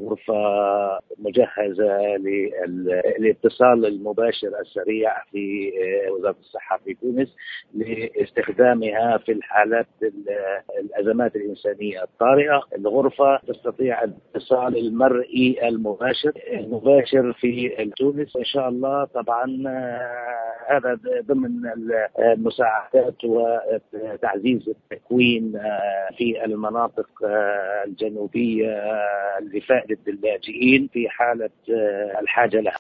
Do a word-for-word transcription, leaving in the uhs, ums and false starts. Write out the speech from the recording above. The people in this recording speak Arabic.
غرفة مجهزة للاتصال المباشر السريع في وزارة الصحة في تونس لاستخدامها في الحالات الأزمات الإنسانية الطارئة. الغرفة تستطيع الاتصال المرئي المباشر المباشر في تونس إن شاء الله. طبعا هذا ضمن المساعدات وتعزيز التكوين في المناطق الجنوبية لفائدة اللاجئين في حالة الحاجة لها.